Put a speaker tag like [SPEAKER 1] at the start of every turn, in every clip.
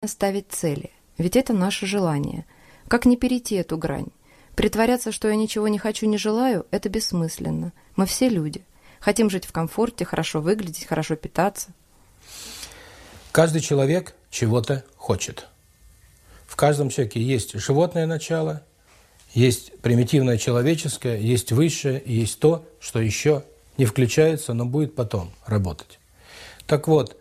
[SPEAKER 1] ставить цели, ведь это наше желание. Как не перейти эту грань? Притворяться, что я ничего не хочу, не желаю, это бессмысленно. Мы все люди. Хотим жить в комфорте, хорошо выглядеть, хорошо питаться.
[SPEAKER 2] Каждый человек чего-то хочет. В каждом человеке есть животное начало, есть примитивное человеческое, есть высшее, и есть то, что еще не включается, но будет потом работать. Так вот,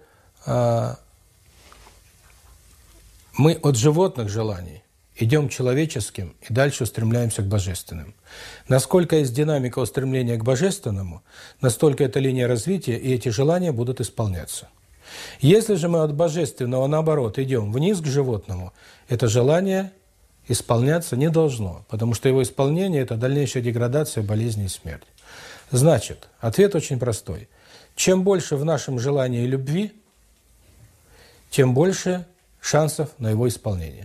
[SPEAKER 2] мы от животных желаний идем к человеческим и дальше устремляемся к божественным. Насколько есть динамика устремления к божественному, настолько эта линия развития, и эти желания будут исполняться. Если же мы от божественного, наоборот, идем вниз к животному, это желание исполняться не должно, потому что его исполнение – это дальнейшая деградация, болезнь и смерть. Значит, ответ очень простой. Чем больше в нашем желании любви, тем больше шансов на его исполнение.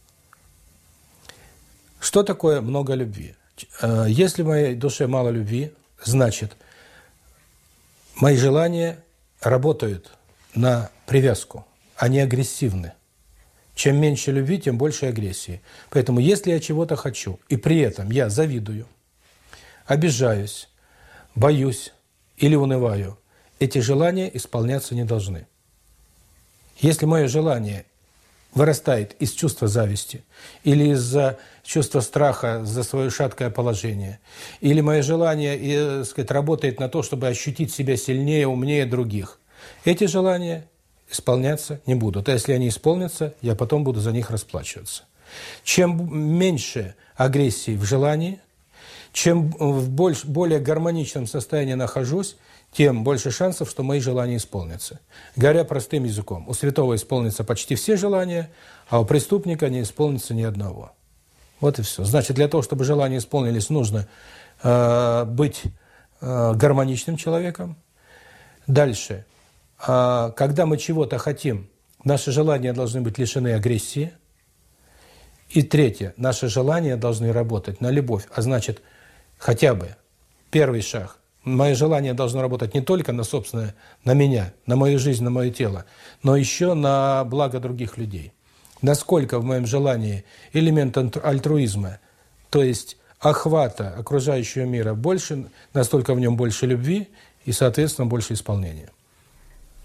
[SPEAKER 2] Что такое много любви? Если в моей душе мало любви, значит, мои желания работают на привязку, они агрессивны. Чем меньше любви, тем больше агрессии. Поэтому если я чего-то хочу, и при этом я завидую, обижаюсь, боюсь или унываю, эти желания исполняться не должны. Если мое желание вырастает из чувства зависти, или из-за чувства страха за свое шаткое положение, или мое желание, работает на то, чтобы ощутить себя сильнее, умнее других, эти желания исполняться не будут. А если они исполнятся, я потом буду за них расплачиваться. Чем меньше агрессии в желании, чем в более гармоничном состоянии нахожусь, тем больше шансов, что мои желания исполнятся. Говоря простым языком, у святого исполнятся почти все желания, а у преступника не исполнится ни одного. Вот и все. Значит, для того, чтобы желания исполнились, нужно быть гармоничным человеком. Дальше. Когда мы чего-то хотим, наши желания должны быть лишены агрессии. И третье. Наши желания должны работать на любовь. А значит, хотя бы первый шаг. Мое желание должно работать не только на собственное, на меня, на мою жизнь, на мое тело, но еще на благо других людей. Насколько в моем желании элемент альтруизма, то есть охвата окружающего мира больше, настолько в нем больше любви и, соответственно, больше исполнения.